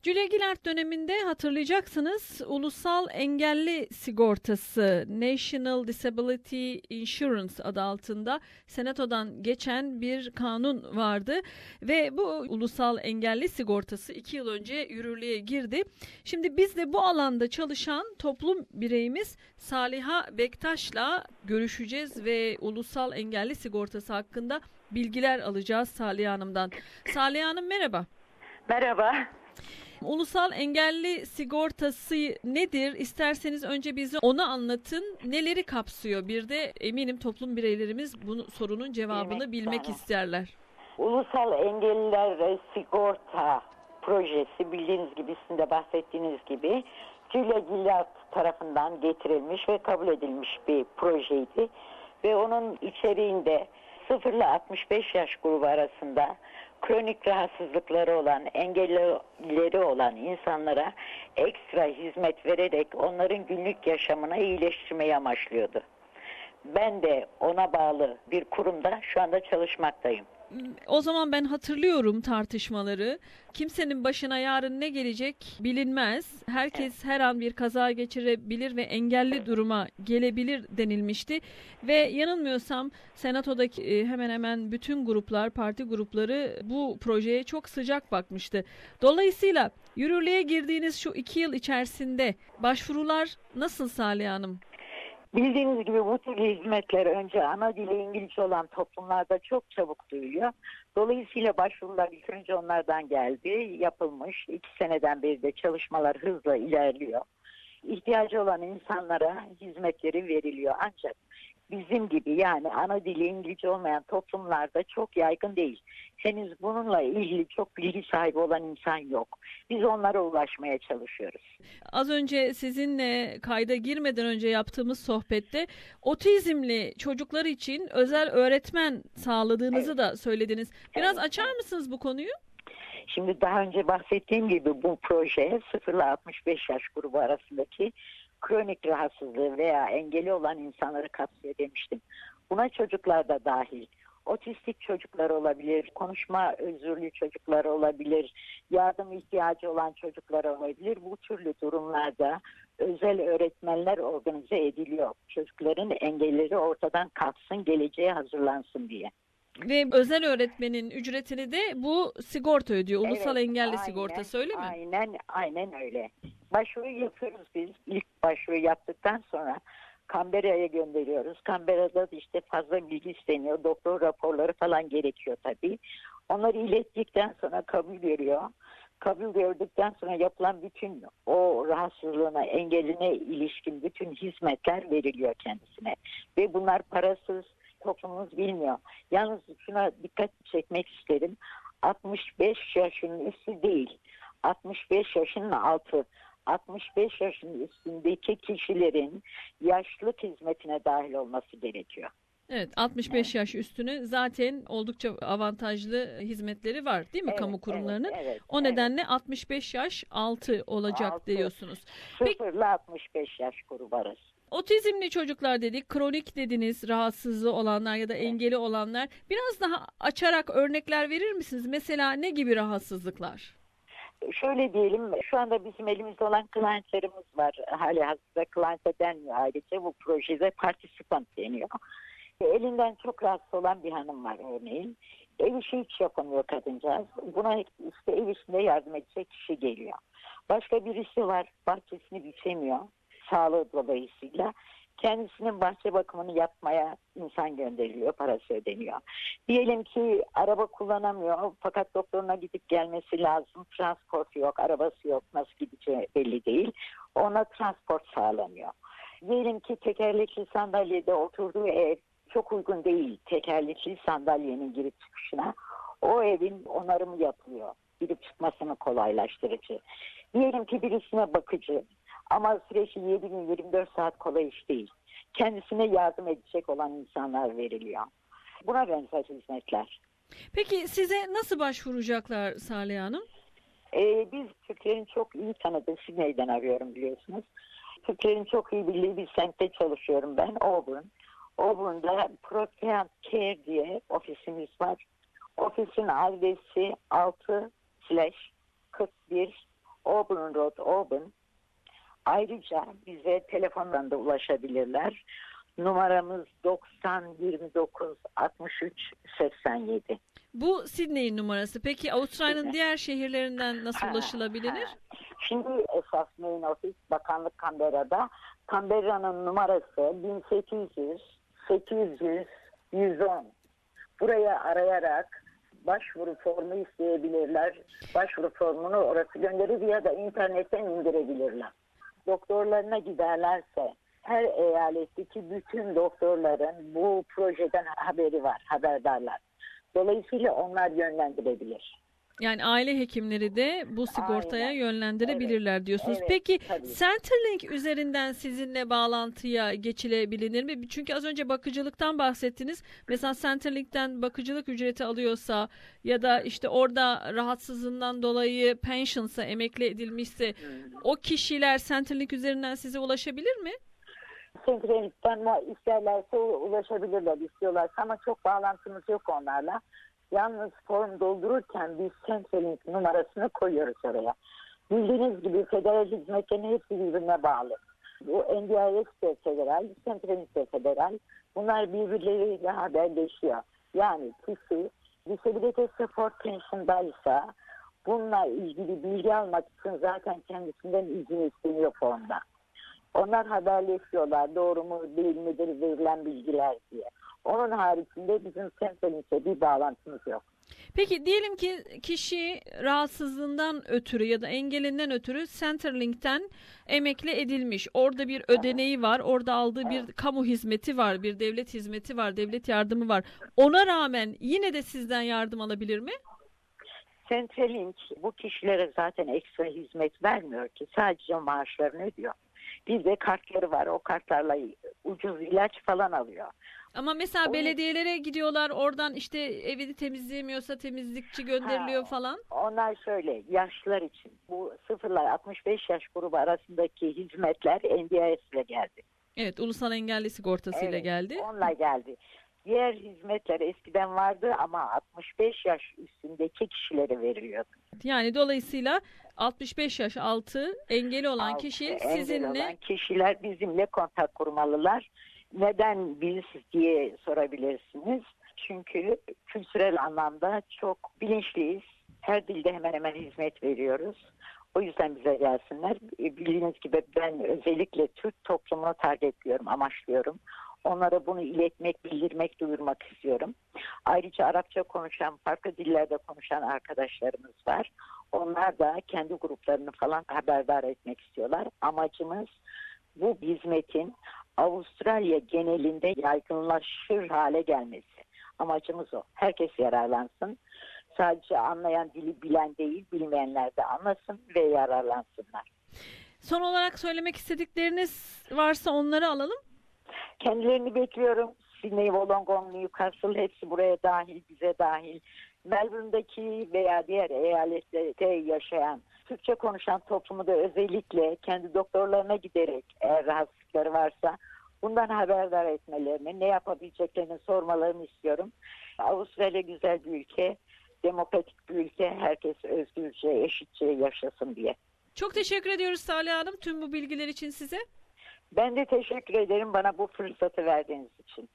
Julia Gillard döneminde hatırlayacaksınız ulusal engelli sigortası National Disability Insurance adı altında Senato'dan geçen bir kanun vardı ve bu ulusal engelli sigortası 2 yıl önce yürürlüğe girdi. Şimdi biz de bu alanda çalışan toplum bireyimiz Saliha Bektaş'la görüşeceğiz ve ulusal engelli sigortası hakkında bilgiler alacağız Saliha Hanım'dan. Saliha Hanım merhaba. Merhaba. Ulusal engelli sigortası nedir? İsterseniz önce bize onu anlatın. Neleri kapsıyor? Bir de eminim toplum bireylerimiz bu sorunun cevabını bilmek isterler. Ulusal Engelliler Sigorta Projesi bildiğiniz gibi, sizin de bahsettiğiniz gibi Julia Gillard tarafından getirilmiş ve kabul edilmiş bir projeydi. Ve onun içeriğinde 0 ile 65 yaş grubu arasında kronik rahatsızlıkları olan, engelleri olan insanlara ekstra hizmet vererek onların günlük yaşamını iyileştirmeyi amaçlıyordu. Ben de ona bağlı bir kurumda şu anda çalışmaktayım. O zaman ben hatırlıyorum tartışmaları. Kimsenin başına yarın ne gelecek bilinmez. Herkes her an bir kaza geçirebilir ve engelli duruma gelebilir denilmişti. Ve yanılmıyorsam Senato'daki hemen hemen bütün gruplar, parti grupları bu projeye çok sıcak bakmıştı. Dolayısıyla yürürlüğe girdiğiniz şu 2 yıl içerisinde başvurular nasıl Saliha Hanım? Bildiğiniz gibi bu tür hizmetler önce ana dili İngilizce olan toplumlarda çok çabuk duyuluyor. Dolayısıyla başvurular ilk önce onlardan geldi, yapılmış. 2 seneden beri de çalışmalar hızla ilerliyor. İhtiyacı olan insanlara hizmetleri veriliyor. Ancak bizim gibi, yani ana dili İngilizce olmayan toplumlarda çok yaygın değil. Henüz bununla ilgili çok bilgi sahibi olan insan yok. Biz onlara ulaşmaya çalışıyoruz. Az önce sizinle kayda girmeden önce yaptığımız sohbette otizmli çocuklar için özel öğretmen sağladığınızı da söylediniz. Biraz açar mısınız bu konuyu? Şimdi daha önce bahsettiğim gibi bu proje 0 ile 65 yaş grubu arasındaki kronik rahatsızlığı veya engeli olan insanları kapsıyor demiştim. Buna çocuklar da dahil. Otistik çocuklar olabilir, konuşma özürlü çocuklar olabilir, yardım ihtiyacı olan çocuklar olabilir. Bu türlü durumlarda özel öğretmenler organize ediliyor. Çocukların engelleri ortadan kalksın, geleceğe hazırlansın diye. Ve özel öğretmenin ücretini de bu sigorta ödüyor. Ulusal engelli sigortası, öyle mi? Aynen öyle. Başvuru yapıyoruz biz. İlk başvuru yaptıktan sonra Canberra'ya gönderiyoruz. Canberra'da da işte fazla bilgi isteniyor. Doktor raporları falan gerekiyor tabii. Onları ilettikten sonra kabul görüyor. Kabul gördükten sonra yapılan bütün o rahatsızlığına, engeline ilişkin bütün hizmetler veriliyor kendisine. Ve bunlar parasız, toplumumuz bilmiyor. Yalnız şuna dikkat çekmek isterim. 65 yaşının üstü değil, 65 yaşının altı. 65 yaşın üstündeki kişilerin yaşlılık hizmetine dahil olması gerekiyor. Evet, 65 yaş üstünü zaten oldukça avantajlı hizmetleri var değil mi kamu kurumlarının? O nedenle 65 yaş altı olacak diyorsunuz. 0 ile 65 yaş grubu arası. Otizmli çocuklar dedik, kronik dediniz, rahatsızlığı olanlar ya da engeli olanlar. Biraz daha açarak örnekler verir misiniz? Mesela ne gibi rahatsızlıklar? Şöyle diyelim, şu anda bizim elimizde olan clientlerimiz var. Hali hazırda client denmiyor ayrıca, bu projede participant deniyor. Elinden çok rahatsız olan bir hanım var örneğin. Ev işi hiç yapamıyor kadıncağız. Buna işte ev işinde yardım edecek kişi geliyor. Başka birisi var, bahçesini biçemiyor sağlığı dolayısıyla. Kendisinin bahçe bakımını yapmaya insan gönderiliyor, parası ödeniyor. Diyelim ki araba kullanamıyor fakat doktoruna gidip gelmesi lazım. Transport yok, arabası yok, nasıl gideceği belli değil. Ona transport sağlanıyor. Diyelim ki tekerlekli sandalyede oturduğu ev çok uygun değil tekerlekli sandalyenin girip çıkışına. O evin onarımı yapılıyor. Girip çıkmasını kolaylaştırıcı. Diyelim ki birisine bakıcı. Ama süreci 7 gün 24 saat kolay iş değil. Kendisine yardım edecek olan insanlar veriliyor. Buna benzer hizmetler. Peki size nasıl başvuracaklar Saliha Hanım? Biz Türklerin çok iyi tanıdığı, Sydney'den arıyorum biliyorsunuz. Türklerin çok iyi bildiği bir semtte çalışıyorum ben, Auburn. Auburn'da Procreant Care diye ofisimiz var. Ofisin adresi 6/41 Auburn Road, Auburn. Ayrıca bize telefondan da ulaşabilirler. Numaramız 90 29 63 87. Bu Sydney'in numarası. Peki Avustralya'nın diğer şehirlerinden nasıl ulaşılabilir? Şimdi esas main office bakanlık Canberra'da. Canberra'nın numarası 1800 800 110. Buraya arayarak başvuru formu isteyebilirler. Başvuru formunu orası gönderir ya da internetten indirebilirler. Doktorlarına giderlerse her eyaletteki bütün doktorların bu projeden haberi var, haberdarlar. Dolayısıyla onlar yönlendirebilir. Yani aile hekimleri de bu sigortaya Aynen. yönlendirebilirler diyorsunuz. Evet, Peki tabii. Centrelink üzerinden sizinle bağlantıya geçilebilir mi? Çünkü az önce bakıcılıktan bahsettiniz. Mesela Centrelink'ten bakıcılık ücreti alıyorsa ya da işte orada rahatsızlığından dolayı pensionsa, emekli edilmişse o kişiler Centrelink üzerinden size ulaşabilir mi? Centrelink'ten isterlerse ulaşabilirler, istiyorlar ama çok bağlantımız yok onlarla. Yalnız form doldururken biz Centrelink numarasını koyuyoruz oraya. Bildiğiniz gibi federal hizmetlerin hepsi birbirine bağlı. Bu NDIS de federal, Centrelink de federal. Bunlar birbirleriyle haberleşiyor. Yani kişi Disability Support Pension'daysa bununla ilgili bilgi almak için zaten kendisinden izin isteniyor formda. Onlar haberleşiyorlar doğru mu değil midir verilen bilgiler diye. Onun haricinde bizim Centrelink'le bir bağlantımız yok. Peki diyelim ki kişi rahatsızlığından ötürü ya da engelinden ötürü Centrelink'ten emekli edilmiş. Orada bir ödeneği var, orada aldığı bir kamu hizmeti var, bir devlet hizmeti var, devlet yardımı var. Ona rağmen yine de sizden yardım alabilir mi? Centrelink bu kişilere zaten ekstra hizmet vermiyor ki, sadece maaşlarını ödüyor. Bizde kartları var, o kartlarla ucuz ilaç falan alıyor. Ama mesela belediyelere gidiyorlar, oradan işte evini temizleyemiyorsa temizlikçi gönderiliyor falan. Onlar şöyle, yaşlılar için bu 0-65 yaş grubu arasındaki hizmetler NDIS ile geldi. Evet, ulusal engelli sigortasıyla geldi. Onunla geldi. Diğer hizmetler eskiden vardı ama 65 yaş üstündeki kişilere veriliyordu. Yani dolayısıyla 65 yaş altı engeli olan kişi sizinle... Engel olan kişiler bizimle kontak kurmalılar. Neden biz diye sorabilirsiniz. Çünkü kültürel anlamda çok bilinçliyiz. Her dilde hemen hemen hizmet veriyoruz. O yüzden bize gelsinler. Bildiğiniz gibi ben özellikle Türk toplumunu targetliyorum, amaçlıyorum. Onlara bunu iletmek, bildirmek, duyurmak istiyorum. Ayrıca Arapça konuşan, farklı dillerde konuşan arkadaşlarımız var. Onlar da kendi gruplarını falan haberdar etmek istiyorlar. Amacımız bu hizmetin Avustralya genelinde yaygınlaşır hale gelmesi. Amacımız o. Herkes yararlansın. Sadece anlayan dili bilen değil, bilmeyenler de anlasın ve yararlansınlar. Son olarak söylemek istedikleriniz varsa onları alalım. Kendilerini bekliyorum. Sydney, Wollongong, Newcastle hepsi buraya dahil, bize dahil. Melbourne'daki veya diğer eyaletlerde yaşayan, Türkçe konuşan toplumu da özellikle kendi doktorlarına giderek eğer rahatsızlıkları varsa bundan haberdar etmelerini, ne yapabileceklerini sormalarını istiyorum. Avustralya güzel bir ülke, demokratik bir ülke, herkes özgürce, eşitçe yaşasın diye. Çok teşekkür ediyoruz Salih Hanım tüm bu bilgiler için size. Ben de teşekkür ederim bana bu fırsatı verdiğiniz için.